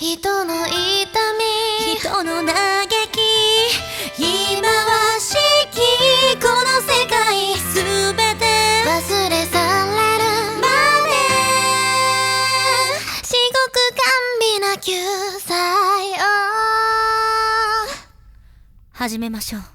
人の痛み、 人の嘆き、 忌まわしきこの世界、 すべて忘れ去れるまで、至極甘美な救済を始めましょう。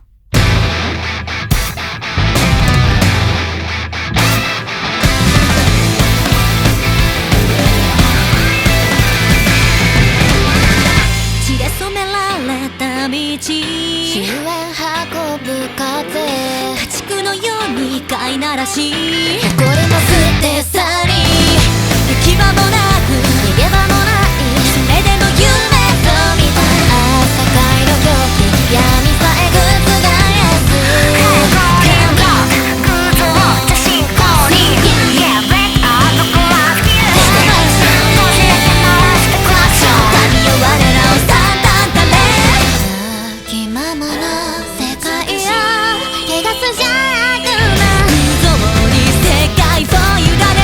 血で染められた道、 終焉運ぶ風、 家畜のように飼いならし、 誇りも捨て去り、 行き場もなく逃げ場もない、 それでも夢と見た朝会の狂気、闇さえ覆す神よ我らを散々たれ、気ままな世界よ、汚す邪悪な無造に世界を委ね、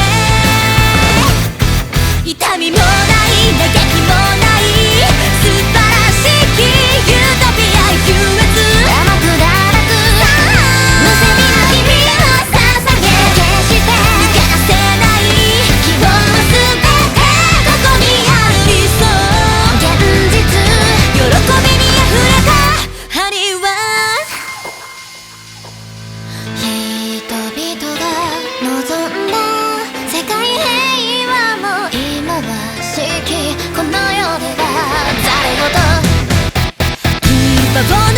痛みもない嘆きもない素晴らしきユートピア優越、 甘くだらく無責な君を捧げ、決して抜け出せない希望は全てここにある理想、 現実、 喜びにあふれた針は、 人々が望んだ世界平和も忌まわしきこの世ではざれ言、 希望